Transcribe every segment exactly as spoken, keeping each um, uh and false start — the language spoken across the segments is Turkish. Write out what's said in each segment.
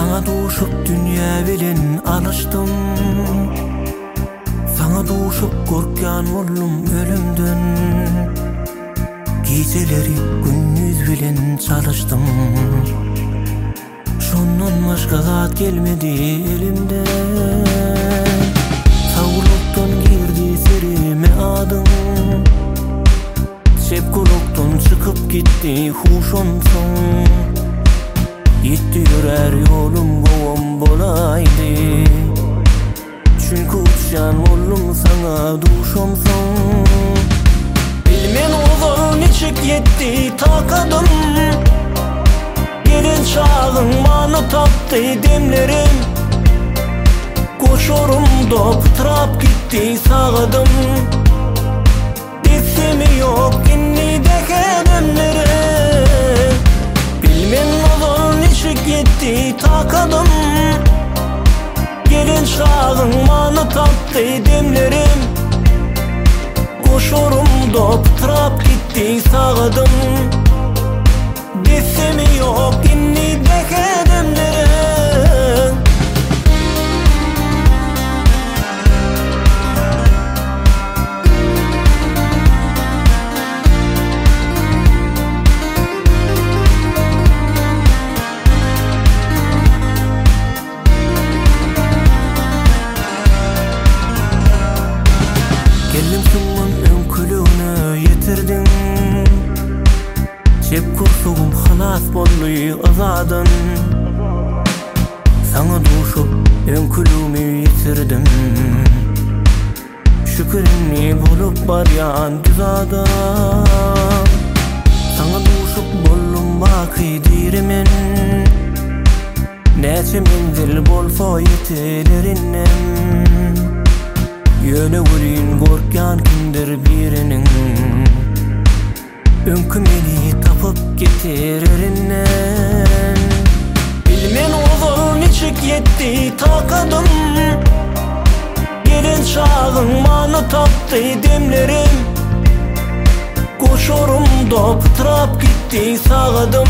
Sana duşup dünya bilen alıştım. Sana duşup korkyan oldum ölümden. Geceleri gündüz bilen çalıştım. Şondan başka zat gelmedi elimden. Sağlıktan girdi serime adın. Sepkoloktan çıkıp gitti huşonsun. Gitti yürer yolum govam bolaydı. Çünkü uçan oldum sana duşomsun. Bilmen oğul niçik yetti takadım. Gelin çağın bana taptı demlerim. Koşorum da pıtrap gitti sağdım. Dissemi yok inni deke demlere. Bilmen oğul niçik yetti takadım. Gelin çağın bana taptı demlerim. Koşorum da pıtrap gitti sağdım. Dissemi yok inni deke demlere. Geldim sunman önkülüğünü yitirdin. Cep kursuğum halas bolluyu azadın. Sana duşup önkülüğümü yitirdim. Şükürünni bulup baryan düz adam. Sana duşup bollum bakı dirimin. Neçe menzil bolsa yetilerinem. Yöne vuruyun korkyan kimdir birinin. Önkümeni tapıp getiririnden. Bilmen oğul niçik yetti takadım. Gelin çağın bana taptı demlerim. Koşorum da pıtrap gitti sağdım.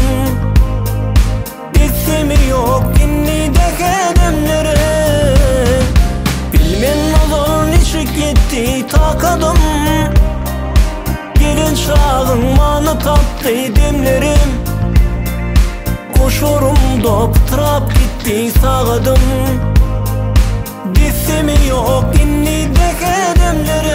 Dissemi yok inni deke demlere. Bilmen oğul niçik yetti takadım. Gelin çağın bana taptı demlerim. Koşorum da pıtrap gitti sağdım. Dissemi yok inni deke demlere.